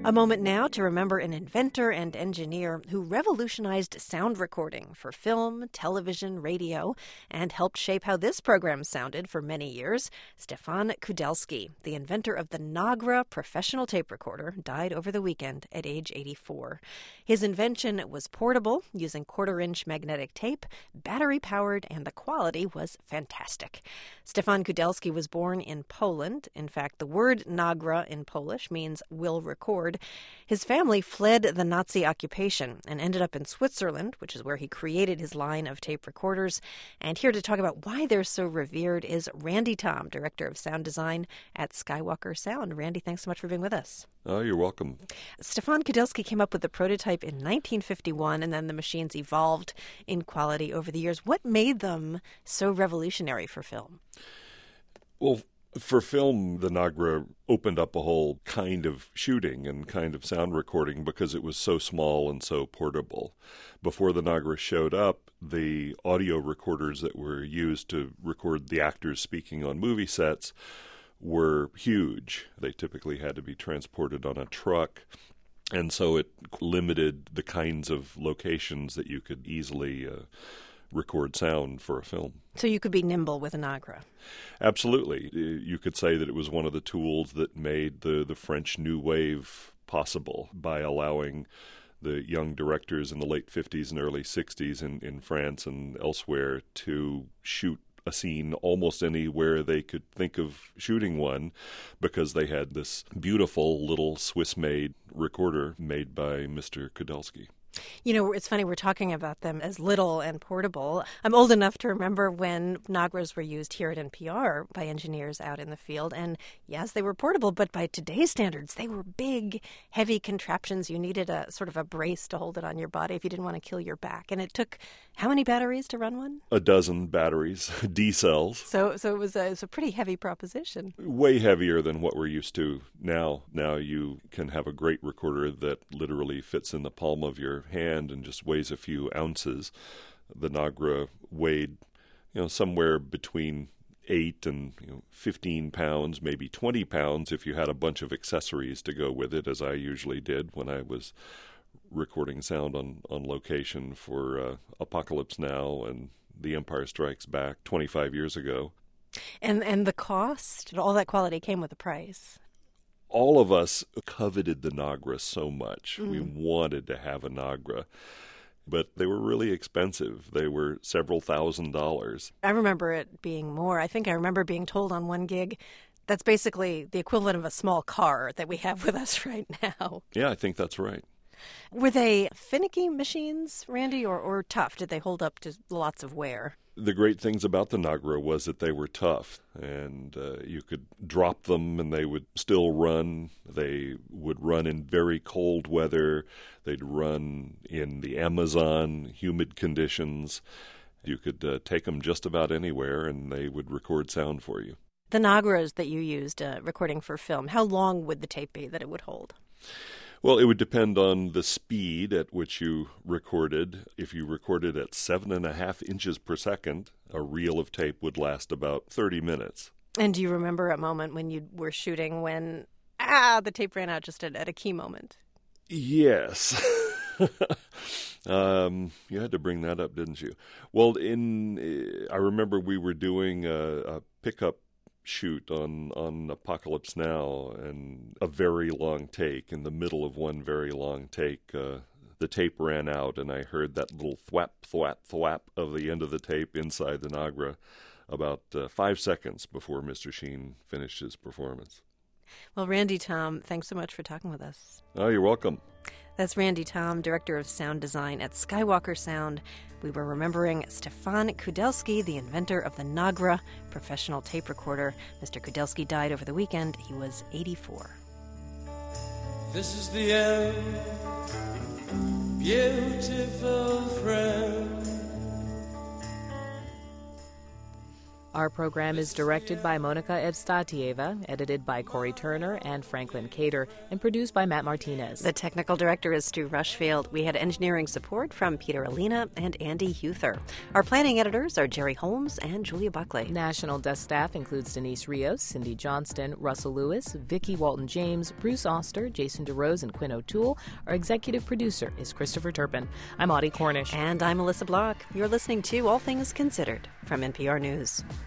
A moment now to remember an inventor and engineer who revolutionized sound recording for film, television, radio, and helped shape how this program sounded for many years. Stefan Kudelski, the inventor of the Nagra professional tape recorder, died over the weekend at age 84. His invention was portable, using quarter-inch magnetic tape, battery-powered, and the quality was fantastic. Stefan Kudelski was born in Poland. In fact, the word Nagra in Polish means will record. His family fled the Nazi occupation and ended up in Switzerland, which is where he created his line of tape recorders. And here to talk about why they're so revered is Randy Thom, Director of Sound Design at Skywalker Sound. Randy, thanks so much for being with us. Oh, you're welcome. Stefan Kudelski came up with the prototype in 1951, and then the machines evolved in quality over the years. What made them so revolutionary for film? Well, for film, the Nagra opened up a whole kind of shooting and kind of sound recording because it was so small and so portable. Before the Nagra showed up, the audio recorders that were used to record the actors speaking on movie sets were huge. They typically had to be transported on a truck, and so it limited the kinds of locations that you could easily record sound for a film. So you could be nimble with a Nagra. Absolutely. You could say that it was one of the tools that made the French New Wave possible by allowing the young directors in the late 50s and early 60s in France and elsewhere to shoot a scene almost anywhere they could think of shooting one, because they had this beautiful little Swiss-made recorder made by Mr. Kudelski. You know, it's funny, we're talking about them as little and portable. I'm old enough to remember when Nagras were used here at NPR by engineers out in the field. And yes, they were portable, but by today's standards, they were big, heavy contraptions. You needed a sort of a brace to hold it on your body if you didn't want to kill your back. And it took how many batteries to run one? 12 batteries, D cells. So it was a pretty heavy proposition. Way heavier than what we're used to now. Now you can have a great recorder that literally fits in the palm of your hand and just weighs a few ounces. The Nagra weighed, somewhere between 8 and 15 pounds, maybe 20 pounds if you had a bunch of accessories to go with it, as I usually did when I was recording sound on location for Apocalypse Now and The Empire Strikes Back 25 years ago. And the cost, all that quality came with a price. All of us coveted the Nagra so much. We wanted to have a Nagra, but they were really expensive. They were several $1,000s. I remember it being more. I think I remember being told on one gig, that's basically the equivalent of a small car that we have with us right now. Yeah, I think that's right. Were they finicky machines, Randy, or tough? Did they hold up to lots of wear? The great things about the Nagra was that they were tough, and you could drop them and they would still run. They would run in very cold weather. They'd run in the Amazon, humid conditions. You could take them just about anywhere and they would record sound for you. The Nagras that you used recording for film, how long would the tape be that it would hold? Well, it would depend on the speed at which you recorded. If you recorded at 7.5 inches per second, a reel of tape would last about 30 minutes. And do you remember a moment when you were shooting when, the tape ran out just at a key moment? Yes. You had to bring that up, didn't you? Well, I remember we were doing a pickup shoot on Apocalypse Now, and a very long take. In the middle of one very long take, the tape ran out, and I heard that little thwap, thwap, thwap of the end of the tape inside the Nagra about 5 seconds before Mr. Sheen finished his performance. Well, Randy Thom, thanks so much for talking with us. Oh, you're welcome. That's Randy Thom, Director of Sound Design at Skywalker Sound. We were remembering Stefan Kudelski, the inventor of the Nagra professional tape recorder. Mr. Kudelski died over the weekend. He was 84. This is the end, beautiful friend. Our program is directed by Monica Evstatieva, edited by Corey Turner and Franklin Cater, and produced by Matt Martinez. The technical director is Stu Rushfield. We had engineering support from Peter Alina and Andy Huther. Our planning editors are Jerry Holmes and Julia Buckley. National desk staff includes Denise Rios, Cindy Johnston, Russell Lewis, Vicki Walton-James, Bruce Oster, Jason DeRose, and Quinn O'Toole. Our executive producer is Christopher Turpin. I'm Audie Cornish. And I'm Melissa Block. You're listening to All Things Considered from NPR News.